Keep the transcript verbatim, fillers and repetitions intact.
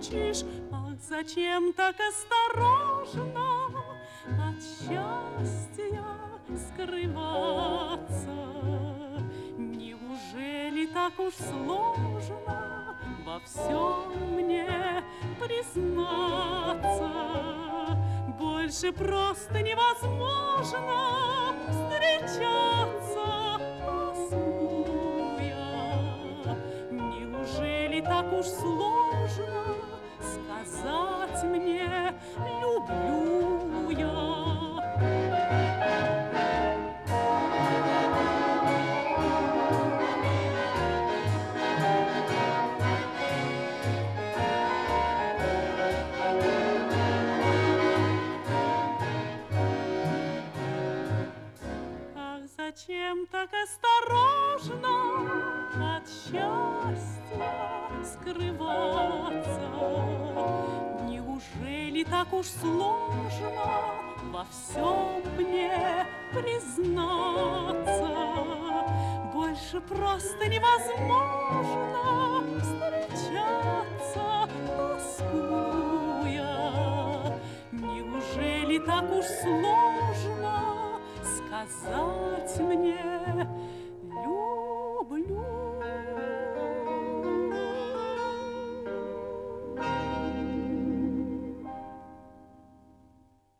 хочешь, ах, зачем так осторожно от счастья скрываться? Неужели так уж сложно во всем мне признаться? Больше просто невозможно встречаться, тоскуя. Неужели так уж сложно сказать мне «люблю я»? Зачем так осторожно от счастья скрываться? Неужели так уж сложно во всем мне признаться? Больше просто невозможно встречаться, тоскуя. Неужели так уж сложно сказать мне